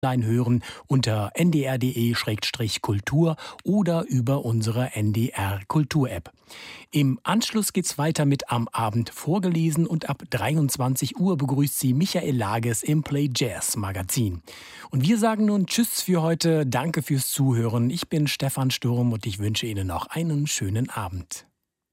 hören unter ndr.de/kultur oder über unsere NDR Kultur-App. Im Anschluss geht's weiter mit Am Abend vorgelesen und ab 23 Uhr begrüßt Sie Michael Lages im Play Jazz Magazin. Und wir sagen nun Tschüss für heute, danke fürs Zuhören. Ich bin Stefan Sturm und ich wünsche Ihnen noch einen schönen Abend.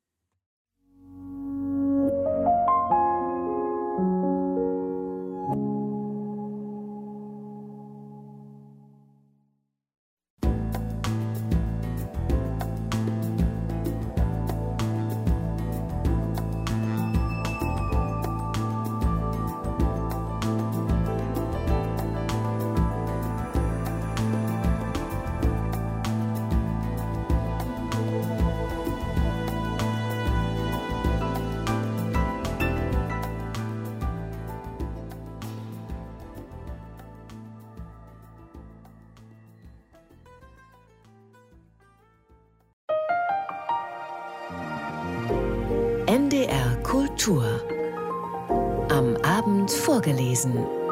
NDR Kultur. Am Abend vorgelesen.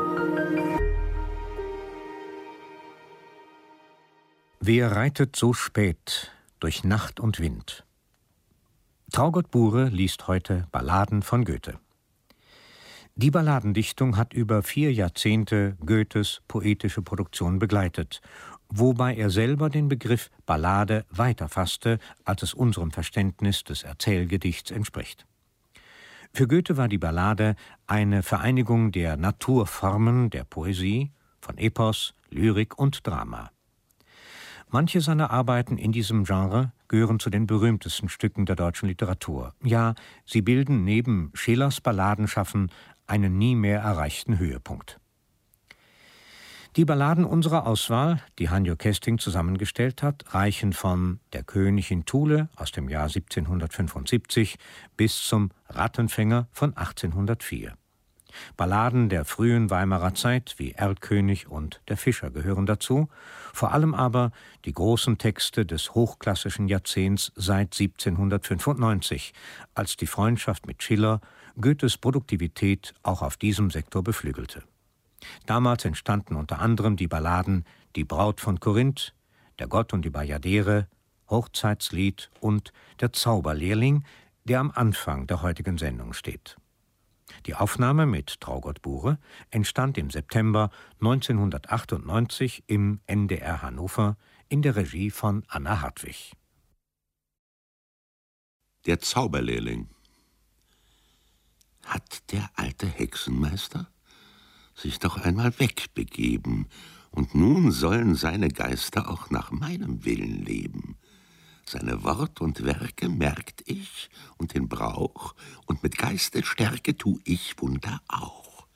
Wer reitet so spät durch Nacht und Wind? Traugott Bure liest heute Balladen von Goethe. Die Balladendichtung hat über 4 Jahrzehnte Goethes poetische Produktion begleitet, wobei er selber den Begriff Ballade weiter fasste, als es unserem Verständnis des Erzählgedichts entspricht. Für Goethe war die Ballade eine Vereinigung der Naturformen der Poesie, von Epos, Lyrik und Drama. Manche seiner Arbeiten in diesem Genre gehören zu den berühmtesten Stücken der deutschen Literatur. Ja, sie bilden neben Schillers Balladenschaffen einen nie mehr erreichten Höhepunkt. Die Balladen unserer Auswahl, die Hanjo Kesting zusammengestellt hat, reichen von Der König in Thule aus dem Jahr 1775 bis zum Rattenfänger von 1804. Balladen der frühen Weimarer Zeit wie Erlkönig und Der Fischer gehören dazu, vor allem aber die großen Texte des hochklassischen Jahrzehnts seit 1795, als die Freundschaft mit Schiller Goethes Produktivität auch auf diesem Sektor beflügelte. Damals entstanden unter anderem die Balladen Die Braut von Korinth, Der Gott und die Bajadere, Hochzeitslied und Der Zauberlehrling, der am Anfang der heutigen Sendung steht. Die Aufnahme mit Traugott Bure entstand im September 1998 im NDR Hannover in der Regie von Anna Hartwig. Der Zauberlehrling. Hat der alte Hexenmeister sich doch einmal wegbegeben, und nun sollen seine Geister auch nach meinem Willen leben. Seine Wort und Werke merkt ich und den Brauch, und mit Geistesstärke tu ich Wunder auch.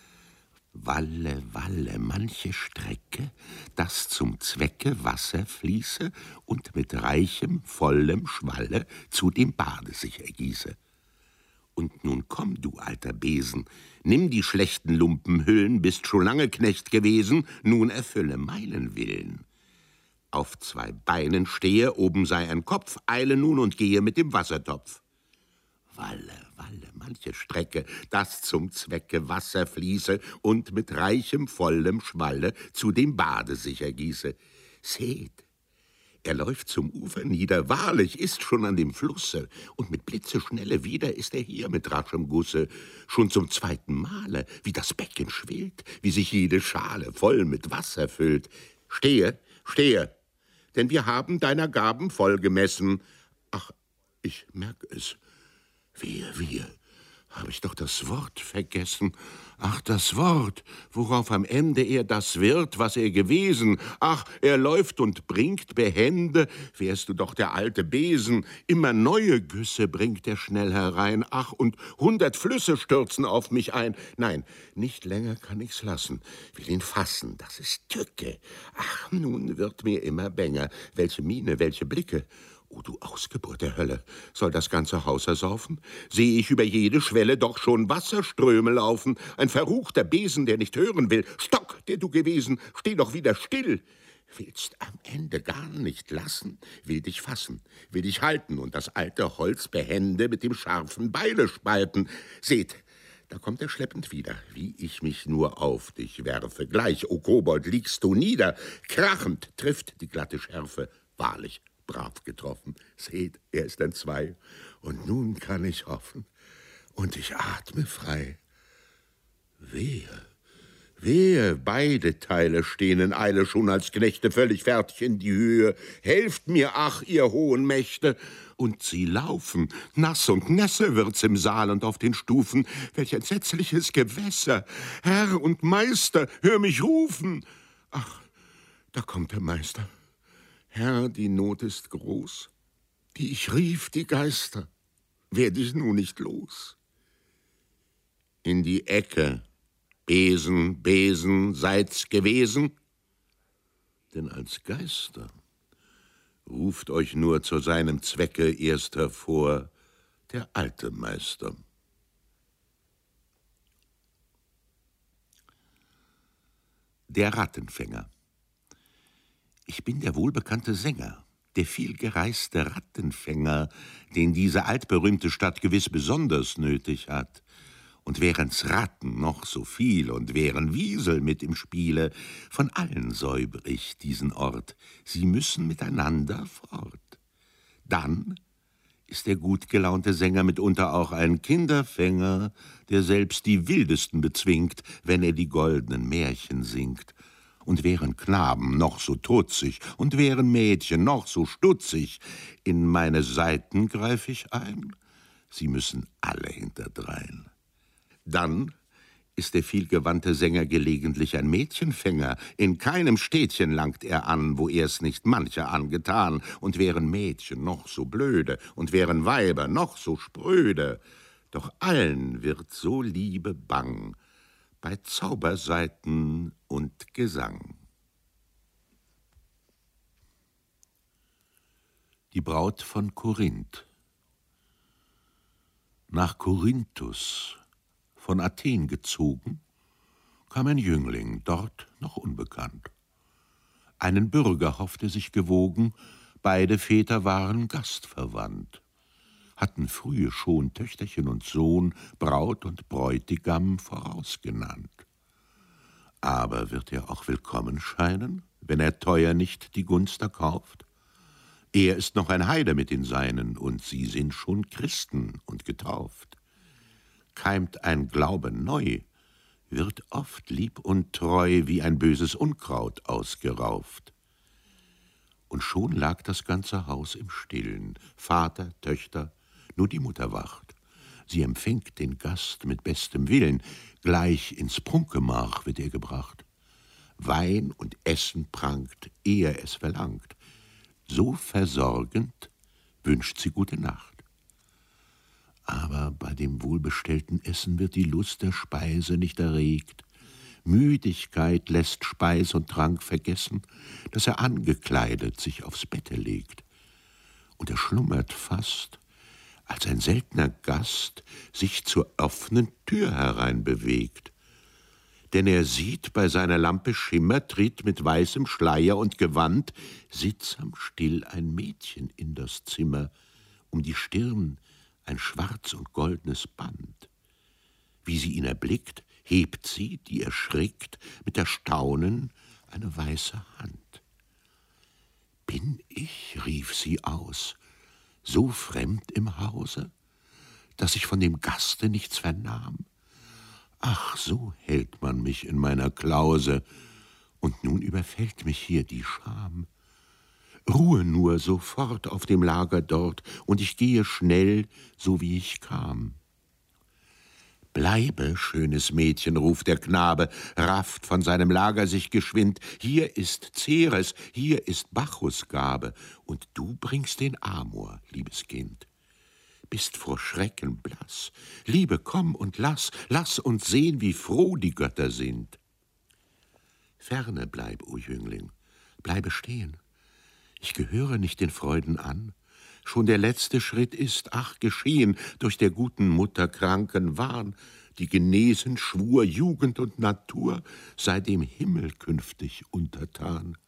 Walle, Walle, manche Strecke, dass zum Zwecke Wasser fließe und mit reichem, vollem Schwalle zu dem Bade sich ergieße. Und nun komm, du alter Besen, nimm die schlechten Lumpenhüllen, bist schon lange Knecht gewesen, nun erfülle meinen Willen. Auf 2 Beinen stehe, oben sei ein Kopf, eile nun und gehe mit dem Wassertopf. Walle, Walle, manche Strecke, dass zum Zwecke Wasser fließe und mit reichem, vollem Schwalle zu dem Bade sich ergieße. Seht, er läuft zum Ufer nieder, wahrlich ist schon an dem Flusse, und mit Blitzeschnelle wieder ist er hier mit raschem Gusse, schon zum 2. Male, wie das Becken schwillt, wie sich jede Schale voll mit Wasser füllt. Stehe, stehe, denn wir haben deiner Gaben voll gemessen. Ach, ich merk es. Wehe, hab ich doch das Wort vergessen. Ach, das Wort, worauf am Ende er das wird, was er gewesen. Ach, er läuft und bringt behende, wärst du doch der alte Besen. Immer neue Güsse bringt er schnell herein. Ach, und 100 Flüsse stürzen auf mich ein. Nein, nicht länger kann ich's lassen. Will ihn fassen, das ist Tücke. Ach, nun wird mir immer bänger. Welche Miene, welche Blicke. O du Ausgeburt der Hölle, soll das ganze Haus ersaufen? Sehe ich über jede Schwelle doch schon Wasserströme laufen? Ein verruchter Besen, der nicht hören will. Stock, der du gewesen, steh doch wieder still. Willst am Ende gar nicht lassen, will dich fassen, will dich halten und das alte Holz behende mit dem scharfen Beile spalten. Seht, Da kommt er schleppend wieder, wie ich mich nur auf dich werfe. Gleich, o Kobold, liegst du nieder. Krachend trifft die glatte Schärfe. Wahrlich, brav getroffen. Seht, er ist entzwei. Und nun kann ich hoffen. Und ich atme frei. Wehe, wehe, beide Teile stehen in Eile schon als Knechte völlig fertig in die Höhe. Helft mir, ach, ihr hohen Mächte! Und sie laufen, nass und Nässe wird's im Saal und auf den Stufen. Welch entsetzliches Gewässer! Herr und Meister, hör mich rufen! Ach, da kommt der Meister. Herr, die Not ist groß. Die ich rief, die Geister, werd ich nun nicht los. In die Ecke, Besen, Besen, seid's gewesen? Denn als Geister ruft euch nur zu seinem Zwecke erst hervor der alte Meister. Der Rattenfänger. Ich bin der wohlbekannte Sänger, der vielgereiste Rattenfänger, den diese altberühmte Stadt gewiss besonders nötig hat. Und wären's Ratten noch so viel und wären Wiesel mit im Spiele, von allen säuber ich diesen Ort, sie müssen miteinander fort. Dann ist der gut gelaunte Sänger mitunter auch ein Kinderfänger, der selbst die Wildesten bezwingt, wenn er die goldenen Märchen singt. Und wären Knaben noch so tutzig und wären Mädchen noch so stutzig, in meine Saiten greif ich ein, sie müssen alle hinterdrein. Dann ist der vielgewandte Sänger gelegentlich ein Mädchenfänger. In keinem Städtchen langt er an, wo er's nicht mancher angetan. Und wären Mädchen noch so blöde und wären Weiber noch so spröde, doch allen wird so Liebe bang bei Zaubersaiten und Gesang. Die Braut von Korinth. Nach Korinthus, von Athen gezogen, kam ein Jüngling, dort noch unbekannt. Einen Bürger hoffte sich gewogen, beide Väter waren gastverwandt, hatten frühe schon Töchterchen und Sohn, Braut und Bräutigam vorausgenannt. Aber wird er auch willkommen scheinen, wenn er teuer nicht die Gunst erkauft? Er ist noch ein Heide mit den Seinen, und sie sind schon Christen und getauft. Keimt ein Glaube neu, wird oft lieb und treu wie ein böses Unkraut ausgerauft. Und schon lag das ganze Haus im Stillen, Vater, Töchter, nur die Mutter wacht. Sie empfängt den Gast mit bestem Willen, gleich ins Prunkgemach wird er gebracht. Wein und Essen prangt, ehe es verlangt. So versorgend wünscht sie gute Nacht. Aber bei dem wohlbestellten Essen wird die Lust der Speise nicht erregt. Müdigkeit lässt Speis und Trank vergessen, dass er angekleidet sich aufs Bette legt. Und er schlummert fast, als ein seltener Gast sich zur offenen Tür herein bewegt. Denn er sieht, bei seiner Lampe Schimmer tritt mit weißem Schleier und Gewand sittsam still ein Mädchen in das Zimmer, um die Stirn ein schwarz und goldnes Band. Wie sie ihn erblickt, hebt sie, die erschrickt, mit Erstaunen eine weiße Hand. »Bin ich«, rief sie aus, »so fremd im Hause, dass ich von dem Gaste nichts vernahm? Ach, so hält man mich in meiner Klause, und nun überfällt mich hier die Scham. Ruhe nur sofort auf dem Lager dort, und ich gehe schnell, so wie ich kam.« »Bleibe, schönes Mädchen«, ruft der Knabe, rafft von seinem Lager sich geschwind, »hier ist Ceres, hier ist Bacchus' Gabe, und du bringst den Amor, liebes Kind. Bist vor Schrecken blass, Liebe, komm und lass uns sehen, wie froh die Götter sind.« »Ferne bleib, o Jüngling, bleibe stehen. Ich gehöre nicht den Freuden an. Schon der letzte Schritt ist, ach, geschehen durch der guten Mutter kranken Wahn, die genesen schwur, Jugend und Natur sei dem Himmel künftig untertan.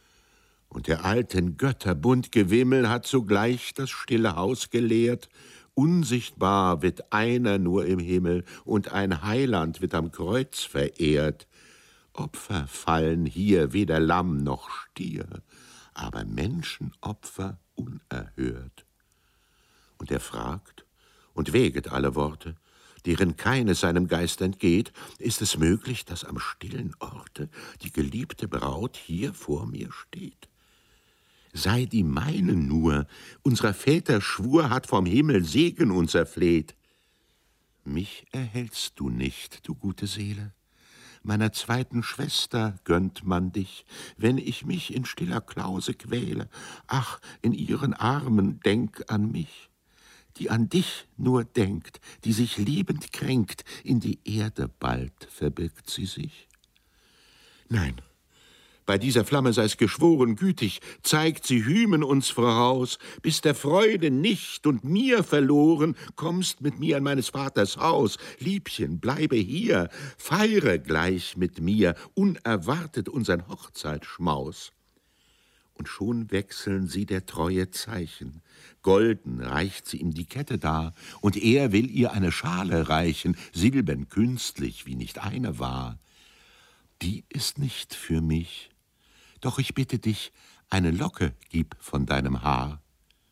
Und der alten Götter bunt Gewimmel hat sogleich das stille Haus geleert Unsichtbar wird einer nur im Himmel, und ein Heiland wird am Kreuz verehrt. Opfer fallen hier weder Lamm noch Stier, aber Menschenopfer unerhört. Und er fragt und wäget alle Worte, deren keines seinem Geist entgeht: Ist es möglich, dass am stillen Orte die geliebte Braut hier vor mir steht? Sei die meine nur, unserer Väter Schwur hat vom Himmel Segen uns erfleht. Mich erhältst du nicht, du gute Seele, meiner zweiten Schwester gönnt man dich, wenn ich mich in stiller Klause quäle. Ach, in ihren Armen denk an mich, die an dich nur denkt, die sich liebend kränkt, in die Erde bald verbirgt sie sich. Nein, bei dieser Flamme sei's geschworen gütig, zeigt sie Hymen uns voraus, bis der Freude nicht und mir verloren, kommst mit mir an meines Vaters Haus. Liebchen, bleibe hier, feiere gleich mit mir, unerwartet unsern Hochzeitschmaus. Und schon wechseln sie der Treue Zeichen. Golden reicht sie ihm die Kette dar, und er will ihr eine Schale reichen, silbern künstlich, wie nicht eine war. Die ist nicht für mich, doch ich bitte dich, eine Locke gib von deinem Haar.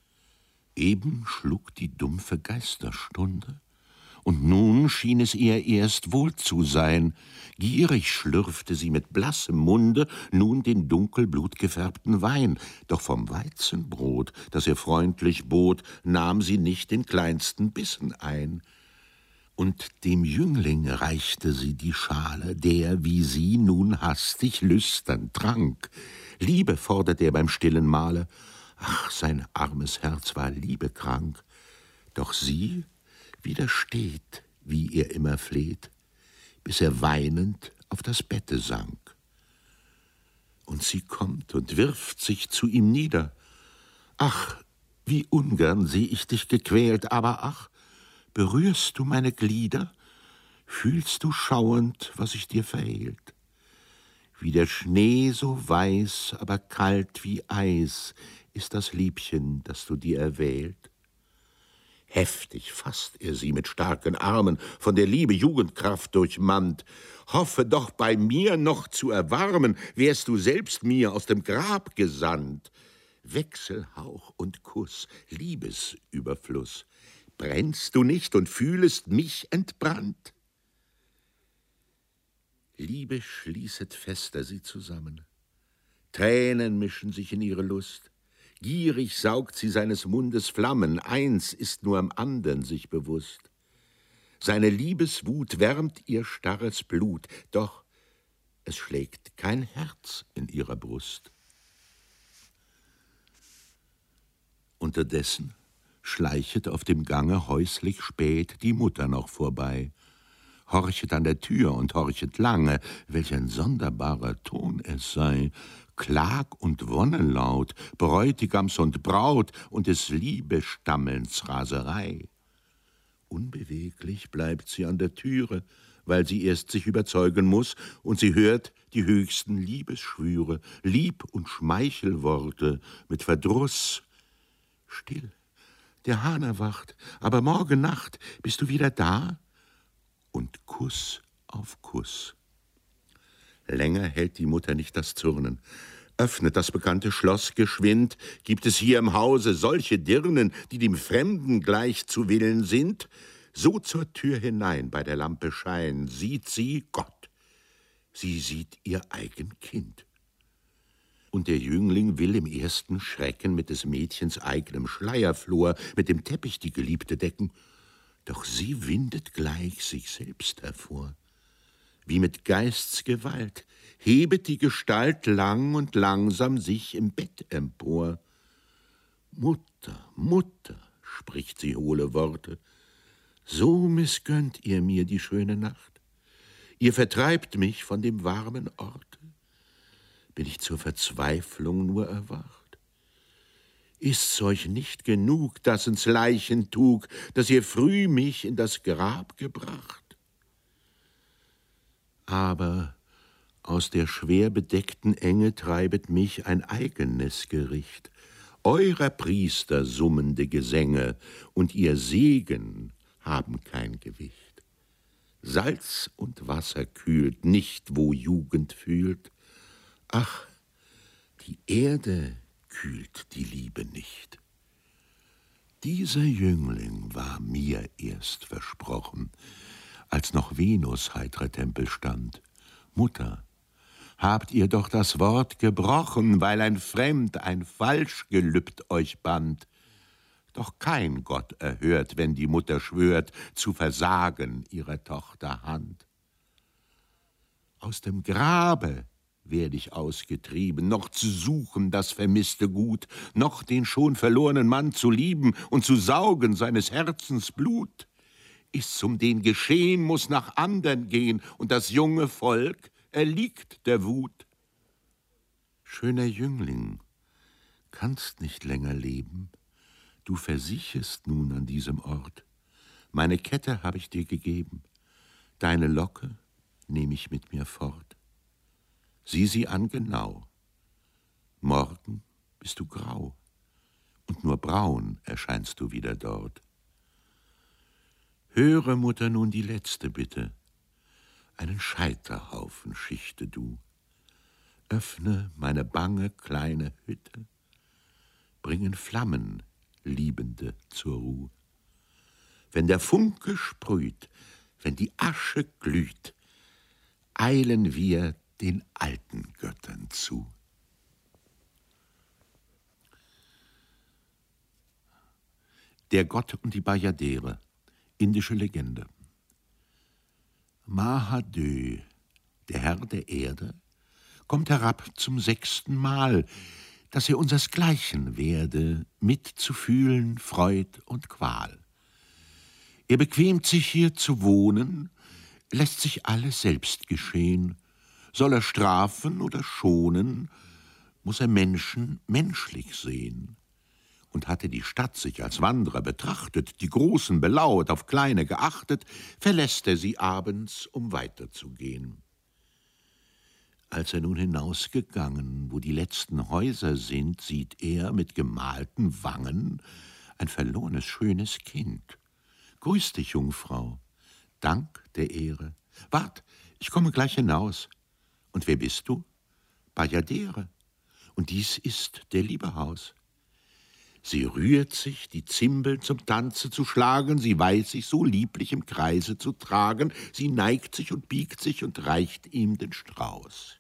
Eben schlug die dumpfe Geisterstunde, und nun schien es ihr erst wohl zu sein. Gierig schlürfte sie mit blassem Munde nun den dunkelblutgefärbten Wein, doch vom Weizenbrot, das ihr freundlich bot, nahm sie nicht den kleinsten Bissen ein. Und dem Jüngling reichte sie die Schale, der, wie sie, nun hastig lüstern trank. Liebe fordert er beim stillen Mahle, ach, sein armes Herz war liebekrank. Doch sie widersteht, wie er immer fleht, bis er weinend auf das Bette sank. Und sie kommt und wirft sich zu ihm nieder. Ach, wie ungern seh ich dich gequält, aber ach, berührst du meine Glieder, fühlst du schauend, was ich dir verhehlt. Wie der Schnee so weiß, aber kalt wie Eis, ist das Liebchen, das du dir erwählt. Heftig fasst er sie mit starken Armen, von der Liebe Jugendkraft durchmannt. Hoffe doch bei mir noch zu erwarmen, wärst du selbst mir aus dem Grab gesandt. Wechselhauch und Kuss, Liebesüberfluss, brennst du nicht und fühlest mich entbrannt? Liebe schließet fester sie zusammen, Tränen mischen sich in ihre Lust, gierig saugt sie seines Mundes Flammen, eins ist nur am andern sich bewusst. Seine Liebeswut wärmt ihr starres Blut, doch es schlägt kein Herz in ihrer Brust. Unterdessen schleichet auf dem Gange häuslich spät die Mutter noch vorbei, horchet an der Tür und horchet lange, welch ein sonderbarer Ton es sei, Klag und Wonnenlaut, Bräutigams und Braut und des Liebestammelns Raserei. Unbeweglich bleibt sie an der Türe, weil sie erst sich überzeugen muß, und sie hört die höchsten Liebesschwüre, Lieb- und Schmeichelworte mit Verdruss. Still, der Hahn erwacht, aber morgen Nacht bist du wieder da? Und Kuss auf Kuss. Länger hält die Mutter nicht das Zürnen, öffnet das bekannte Schloss geschwind. Gibt es hier im Hause solche Dirnen, die dem Fremden gleich zu Willen sind? So zur Tür hinein bei der Lampe Schein sieht sie Gott, sie sieht ihr eigen Kind. Und der Jüngling will im ersten Schrecken mit des Mädchens eigenem Schleierflor, mit dem Teppich die Geliebte decken, doch sie windet gleich sich selbst hervor. Wie mit Geistsgewalt hebet die Gestalt lang und langsam sich im Bett empor. Mutter, Mutter, spricht sie hohle Worte, so missgönnt ihr mir die schöne Nacht. Ihr vertreibt mich von dem warmen Orte. Bin ich zur Verzweiflung nur erwacht? Ist's euch nicht genug, dass ins Leichentug, dass ihr früh mich in das Grab gebracht? Aber aus der schwer bedeckten Enge treibet mich ein eigenes Gericht. eurer Priester summende Gesänge und ihr Segen haben kein Gewicht. Salz und Wasser kühlt nicht, wo Jugend fühlt. Ach, die Erde kühlt die Liebe nicht. Dieser Jüngling war mir erst versprochen, als noch Venus heitrer Tempel stand. Mutter, habt ihr doch das Wort gebrochen, weil ein Fremd, ein Falschgelübd euch band. Doch kein Gott erhört, wenn die Mutter schwört, zu versagen ihrer Tochter Hand. Aus dem Grabe werd ich ausgetrieben, noch zu suchen das vermisste Gut, noch den schon verlorenen Mann zu lieben und zu saugen seines Herzens Blut. Ist's um den geschehen, muß nach andern gehen, und das junge Volk erliegt der Wut. Schöner Jüngling, kannst nicht länger leben, du versiechest nun an diesem Ort. Meine Kette hab ich dir gegeben, deine Locke nehm ich mit mir fort. Sieh sie an genau, morgen bist du grau, und nur braun erscheinst du wieder dort. Höre, Mutter, nun die letzte Bitte, einen Scheiterhaufen schichte du, öffne meine bange kleine Hütte, bringen Flammen Liebende zur Ruh. Wenn der Funke sprüht, wenn die Asche glüht, eilen wir den alten Göttern zu. Der Gott und die Bajadere, indische Legende. Mahadev, der Herr der Erde, kommt herab zum 6. Mal, dass er unsersgleichen werde, mitzufühlen Freud und Qual. Er bequemt sich hier zu wohnen, lässt sich alles selbst geschehen. Soll er strafen oder schonen, muss er Menschen menschlich sehen. Und hatte die Stadt sich als Wanderer betrachtet, die Großen belauert, auf Kleine geachtet, verlässt er sie abends, um weiterzugehen. Als er nun hinausgegangen, wo die letzten Häuser sind, sieht er mit gemalten Wangen ein verlornes, schönes Kind. Grüß dich, Jungfrau, Dank der Ehre. Wart, ich komme gleich hinaus. Und wer bist du? Bajadere. Und dies ist der Liebehaus. Sie rührt sich, die Zimbeln zum Tanze zu schlagen, sie weiß sich so lieblich im Kreise zu tragen, sie neigt sich und biegt sich und reicht ihm den Strauß.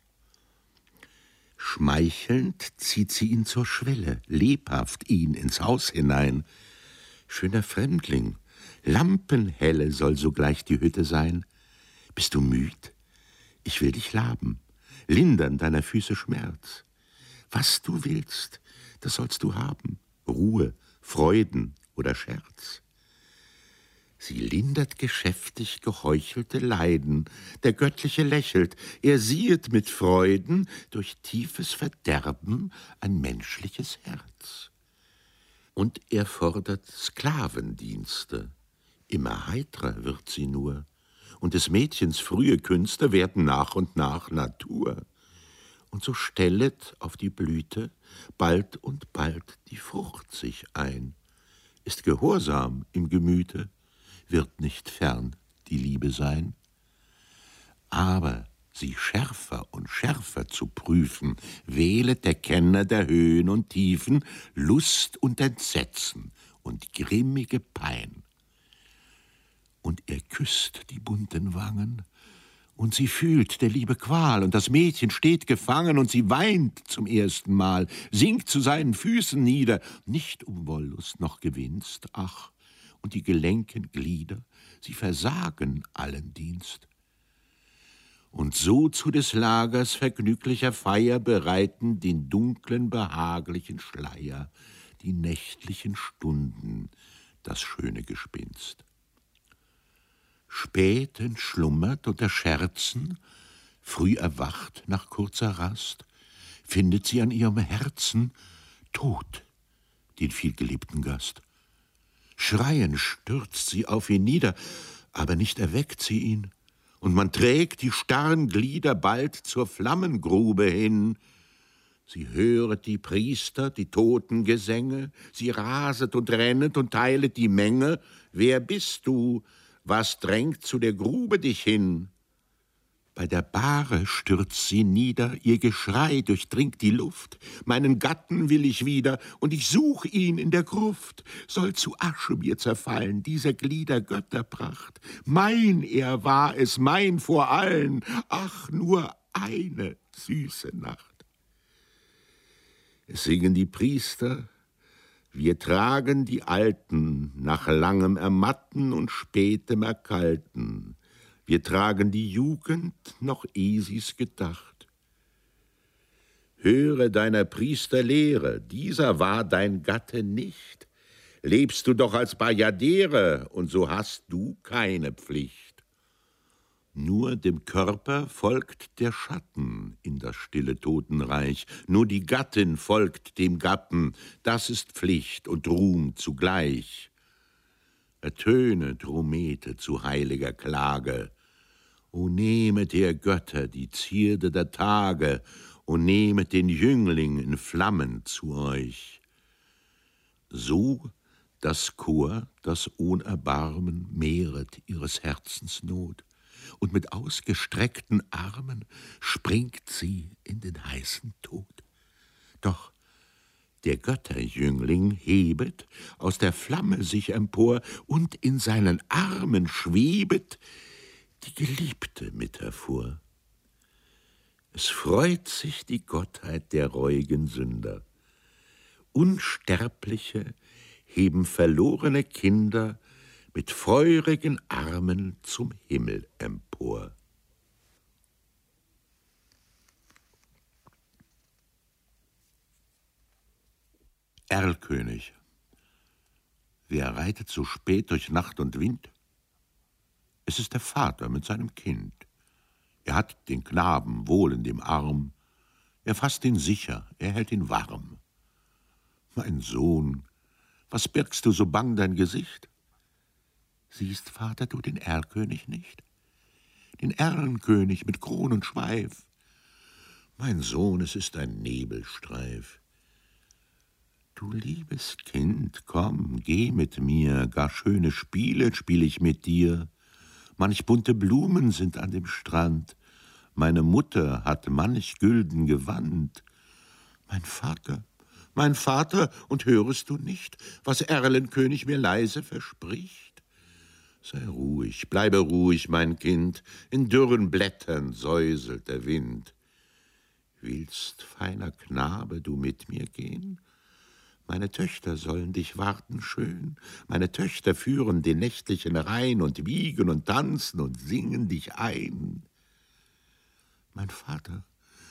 Schmeichelnd zieht sie ihn zur Schwelle, lebhaft ihn ins Haus hinein. Schöner Fremdling, lampenhelle soll sogleich die Hütte sein. Bist du müd? Ich will dich laben, lindern deiner Füße Schmerz. Was du willst, das sollst du haben. Ruhe, Freuden oder Scherz. Sie lindert geschäftig geheuchelte Leiden, der Göttliche lächelt, er siehet mit Freuden durch tiefes Verderben ein menschliches Herz. Und er fordert Sklavendienste, immer heitrer wird sie nur, und des Mädchens frühe Künste werden nach und nach Natur. Und so stellet auf die Blüte bald und bald die Frucht sich ein, ist gehorsam im Gemüte, wird nicht fern die Liebe sein. Aber sie schärfer und schärfer zu prüfen, wählet der Kenner der Höhen und Tiefen Lust und Entsetzen und grimmige Pein. Und er küsst die bunten Wangen, und sie fühlt der Liebe Qual, und das Mädchen steht gefangen, und sie weint zum ersten Mal, sinkt zu seinen Füßen nieder, nicht um Wollust noch Gewinst, ach, und die gelenken Glieder, sie versagen allen Dienst. Und so zu des Lagers vergnüglicher Feier bereiten den dunklen, behaglichen Schleier, die nächtlichen Stunden, das schöne Gespinst. Spät entschlummert unter Scherzen, früh erwacht nach kurzer Rast, findet sie an ihrem Herzen tot den vielgeliebten Gast. Schreiend stürzt sie auf ihn nieder, aber nicht erweckt sie ihn, und man trägt die starren Glieder bald zur Flammengrube hin. Sie höret die Priester, die Totengesänge, sie raset und rennet und teilet die Menge. Wer bist du? Was drängt zu der Grube dich hin? Bei der Bahre stürzt sie nieder, ihr Geschrei durchdringt die Luft. Meinen Gatten will ich wieder, und ich such ihn in der Gruft. Soll zu Asche mir zerfallen, dieser Glieder Götterpracht. Mein er war es, mein vor allen, ach, nur eine süße Nacht. Es singen die Priester, wir tragen die Alten nach langem Ermatten und spätem Erkalten. Wir tragen die Jugend, noch eh sie's gedacht. Höre deiner Priester Lehre, dieser war dein Gatte nicht. Lebst du doch als Bajadere, und so hast du keine Pflicht. Nur dem Körper folgt der Schatten in das stille Totenreich, nur die Gattin folgt dem Gatten, das ist Pflicht und Ruhm zugleich. Ertöne, Dromete, zu heiliger Klage. O nehmet ihr Götter die Zierde der Tage, o nehmet den Jüngling in Flammen zu euch. So das Chor, das ohn Erbarmen mehret ihres Herzens Not, und mit ausgestreckten Armen springt sie in den heißen Tod. Doch der Götterjüngling hebet aus der Flamme sich empor, und in seinen Armen schwebet die Geliebte mit hervor. Es freut sich die Gottheit der reuigen Sünder. Unsterbliche heben verlorene Kinder mit feurigen Armen zum Himmel empor. Erlkönig. Wer reitet so spät durch Nacht und Wind? Es ist der Vater mit seinem Kind. Er hat den Knaben wohl in dem Arm. Er fasst ihn sicher, er hält ihn warm. Mein Sohn, was birgst du so bang dein Gesicht? Siehst, Vater, du den Erlkönig nicht? Den Erlenkönig mit Kron und Schweif. Mein Sohn, es ist ein Nebelstreif. Du liebes Kind, komm, geh mit mir, gar schöne Spiele spiel ich mit dir. Manch bunte Blumen sind an dem Strand, meine Mutter hat manch gülden Gewand. Mein Vater, und hörest du nicht, was Erlenkönig mir leise verspricht? Sei ruhig, bleibe ruhig, mein Kind, in dürren Blättern säuselt der Wind. Willst, feiner Knabe, du mit mir gehen? Meine Töchter sollen dich warten schön, meine Töchter führen den nächtlichen Rhein und wiegen und tanzen und singen dich ein. Mein Vater,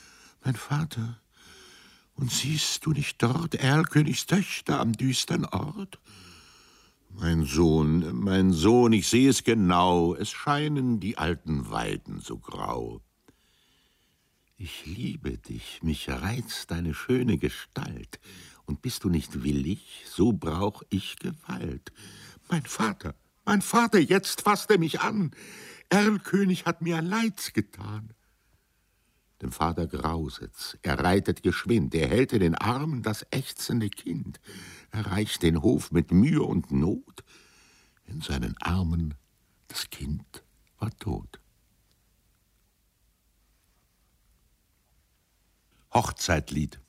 und siehst du nicht dort Erlkönigs Töchter am düstern Ort? Mein Sohn, ich seh es genau, es scheinen die alten Weiden so grau. Ich liebe dich, mich reizt deine schöne Gestalt, und bist du nicht willig, so brauch ich Gewalt. Mein Vater, jetzt fasst er mich an. Erlkönig hat mir Leids getan. Dem Vater grauset's, er reitet geschwind, er hält in den Armen das ächzende Kind, erreicht den Hof mit Mühe und Not. In seinen Armen das Kind war tot. Hochzeitlied.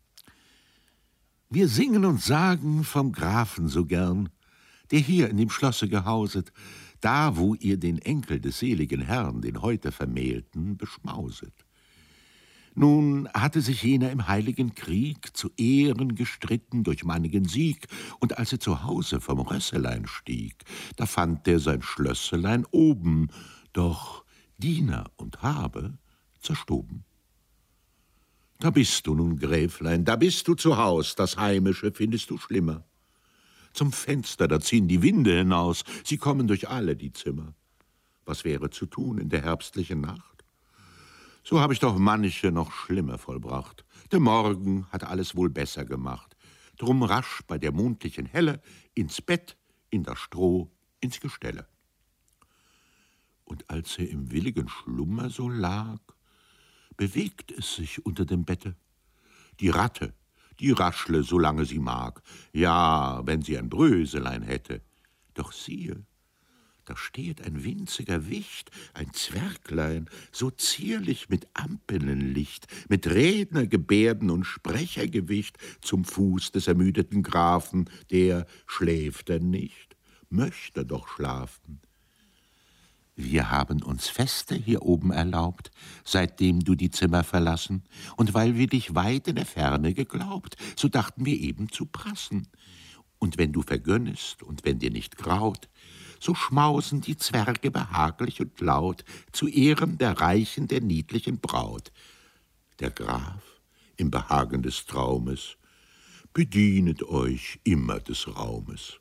Wir singen und sagen vom Grafen so gern, der hier in dem Schlosse gehauset, da, wo ihr den Enkel des seligen Herrn, den heute Vermählten, beschmauset. Nun hatte sich jener im heiligen Krieg zu Ehren gestritten durch mannigen Sieg, und als er zu Hause vom Rösselein stieg, da fand der sein Schlösselein oben, doch Diener und Habe zerstoben. Da bist du nun, Gräflein, da bist du zu Haus, das Heimische findest du schlimmer. Zum Fenster, da ziehen die Winde hinaus, sie kommen durch alle die Zimmer. Was wäre zu tun in der herbstlichen Nacht? So hab ich doch manche noch schlimmer vollbracht. Der Morgen hat alles wohl besser gemacht. Drum rasch bei der mondlichen Helle ins Bett, in das Stroh, ins Gestelle. Und als er im willigen Schlummer so lag, bewegt es sich unter dem Bette. Die Ratte, die raschle, solange sie mag, ja, wenn sie ein Bröselein hätte. Doch siehe, da steht ein winziger Wicht, ein Zwerglein, so zierlich mit Ampelnlicht, mit Rednergebärden und Sprechergewicht zum Fuß des ermüdeten Grafen, der schläft er nicht, möchte doch schlafen. Wir haben uns Feste hier oben erlaubt, seitdem du die Zimmer verlassen, und weil wir dich weit in der Ferne geglaubt, so dachten wir eben zu prassen. Und wenn du vergönnest und wenn dir nicht graut, so schmausen die Zwerge behaglich und laut zu Ehren der reichen, der niedlichen Braut. Der Graf, im Behagen des Traumes, bedienet euch immer des Raumes.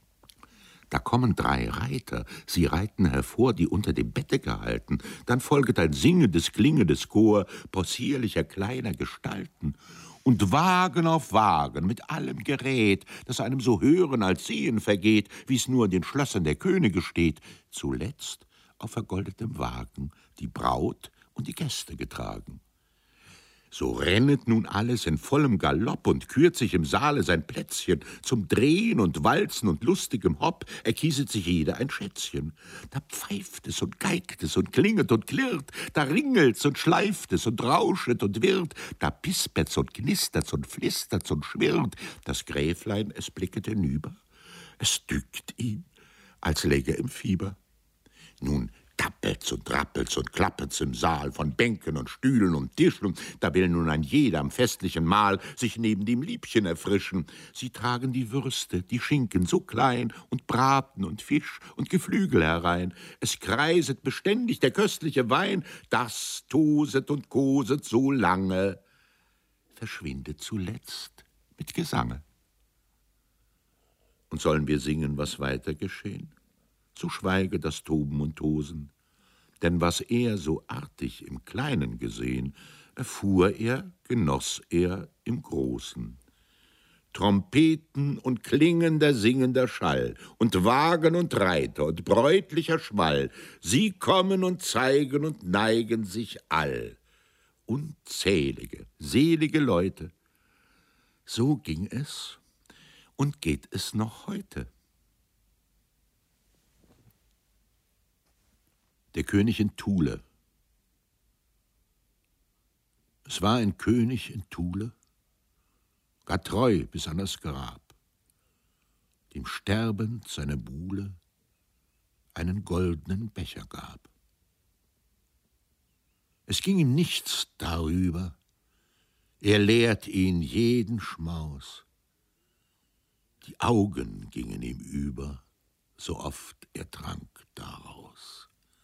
Da kommen 3 Reiter, sie reiten hervor, die unter dem Bette gehalten. Dann folget ein singendes, klingendes Chor possierlicher kleiner Gestalten. Und Wagen auf Wagen mit allem Gerät, das einem so hören als sehen vergeht, wie's nur in den Schlössern der Könige steht. Zuletzt auf vergoldetem Wagen die Braut und die Gäste getragen. So rennet nun alles in vollem Galopp und kürt sich im Saale sein Plätzchen. Zum Drehen und Walzen und lustigem Hopp erkieset sich jeder ein Schätzchen. Da pfeift es und geigt es und klinget und klirrt, da ringelt's und schleift es und rauschet und wird, da pispert's und knistert's und flistert's und schwirrt. Das Gräflein, es blicket hinüber, es dünkt ihm, als läge im Fieber. Nun tappelt's und rappelt's und klappet's im Saal von Bänken und Stühlen und Tischen. Da will nun ein jeder am festlichen Mahl sich neben dem Liebchen erfrischen. Sie tragen die Würste, die Schinken so klein und Braten und Fisch und Geflügel herein. Es kreiset beständig der köstliche Wein, das toset und koset so lange, verschwindet zuletzt mit Gesange. Und sollen wir singen, was weiter geschehen? So schweige das Toben und Tosen, denn was er so artig im Kleinen gesehen, erfuhr er, genoss er im Großen. Trompeten und klingender, singender Schall und Wagen und Reiter und bräutlicher Schwall, sie kommen und zeigen und neigen sich all. Unzählige, selige Leute. So ging es und geht es noch heute. Der König in Thule. Es war ein König in Thule, gar treu bis an das Grab, dem sterbend seine Buhle einen goldenen Becher gab. Es ging ihm nichts darüber, er lehrt ihn jeden Schmaus. Die Augen gingen ihm über, so oft er trank daraus.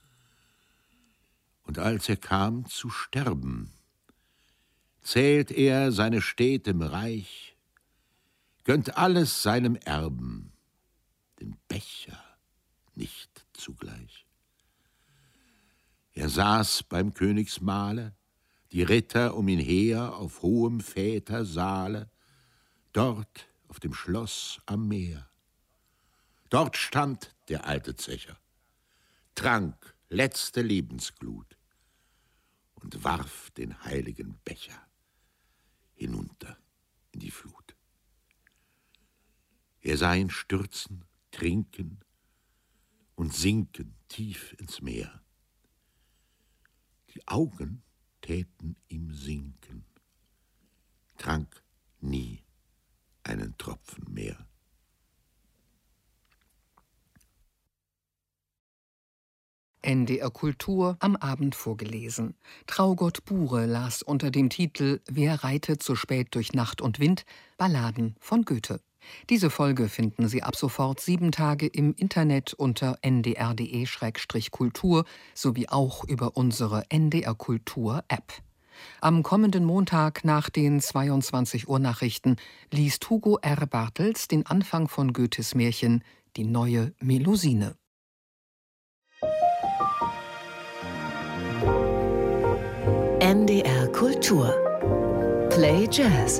Und als er kam zu sterben, zählt er seine Städte im Reich, gönnt alles seinem Erben, den Becher nicht zugleich. Er saß beim Königsmahle, die Ritter um ihn her auf hohem Vätersaale, dort auf dem Schloss am Meer. Dort stand der alte Zecher, trank letzte Lebensglut und warf den heiligen Becher hinunter in die Flut. Er sah ihn stürzen, trinken und sinken tief ins Meer. Die Augen täten ihm sinken, trank nie einen Tropfen mehr. NDR Kultur am Abend vorgelesen. Traugott Bure las unter dem Titel Wer reitet so spät durch Nacht und Wind? Balladen von Goethe. Diese Folge finden Sie ab sofort 7 Tage im Internet unter ndr.de/kultur sowie auch über unsere NDR Kultur App. Am kommenden Montag nach den 22 Uhr Nachrichten liest Hugo R. Bartels den Anfang von Goethes Märchen Die neue Melusine. NDR Kultur. Play Jazz.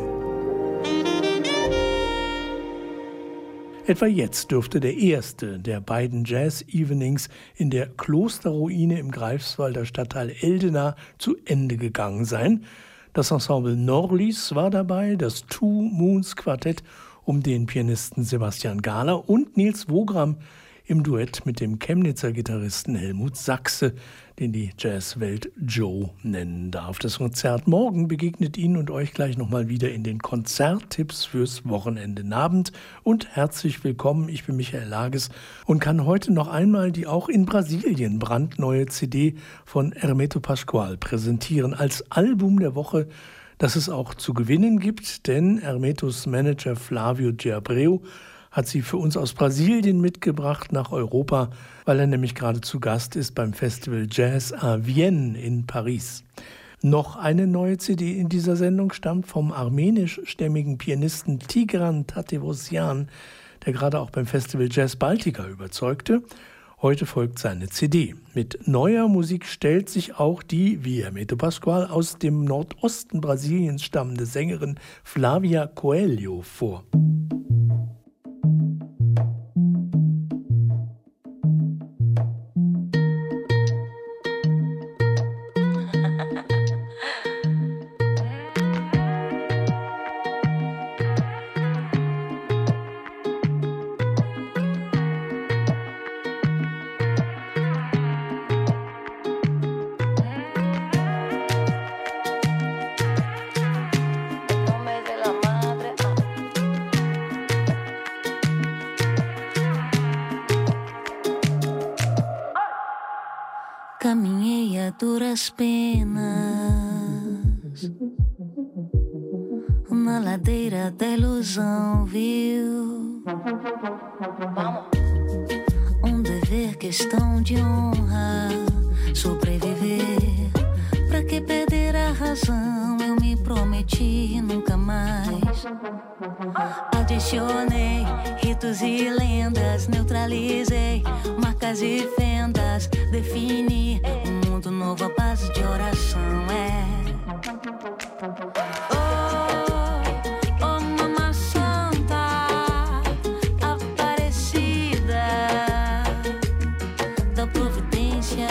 Etwa jetzt dürfte der erste der beiden Jazz-Evenings in der Klosterruine im Greifswalder Stadtteil Eldena zu Ende gegangen sein. Das Ensemble Norlis war dabei, das Two Moons Quartett um den Pianisten Sebastian Gahler und Nils Wogram im Duett mit dem Chemnitzer Gitarristen Helmut Sachse, den die Jazzwelt Joe nennen darf. Das Konzert morgen begegnet Ihnen und euch gleich nochmal wieder in den Konzerttipps fürs Wochenende Abend. Und herzlich willkommen, ich bin Michael Lages und kann heute noch einmal die auch in Brasilien brandneue CD von Hermeto Pascoal präsentieren als Album der Woche, das es auch zu gewinnen gibt, denn Hermetos Manager Flavio de Abreu hat sie für uns aus Brasilien mitgebracht nach Europa, weil er nämlich gerade zu Gast ist beim Festival Jazz à Vienne in Paris. Noch eine neue CD in dieser Sendung stammt vom armenischstämmigen Pianisten Tigran Tatevosyan, der gerade auch beim Festival Jazz Baltica überzeugte. Heute folgt seine CD. Mit neuer Musik stellt sich auch die, wie Hermeto Pascoal, aus dem Nordosten Brasiliens stammende Sängerin Flavia Coelho vor. Caminhei a duras penas na ladeira da ilusão, viu? Um dever, questão de honra, sobreviver. Pra que perder a razão? Eu me prometi nunca mais. Adicionei ritos e lendas, neutralizei marcas e fendas, defini um mundo novo à base de oração. Oh, Mamá Santa Aparecida da Providência.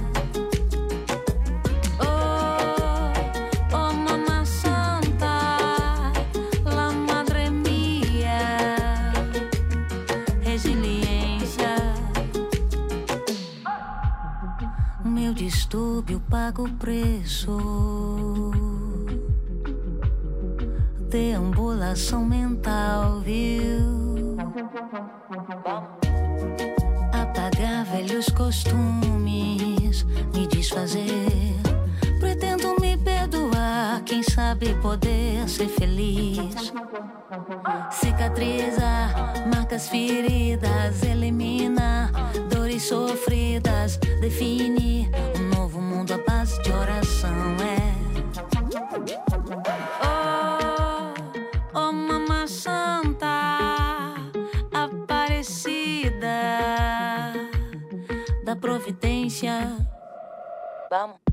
Distúrbio paga o preço, deambulação mental, viu? Apagar velhos costumes, me desfazer. Pretendo me perdoar, quem sabe poder ser feliz. Cicatrizar marcas feridas, eliminar dores sofridas, definir um novo mundo à base de oração. Oh, Mamá Santa Aparecida da Providência. Vamos.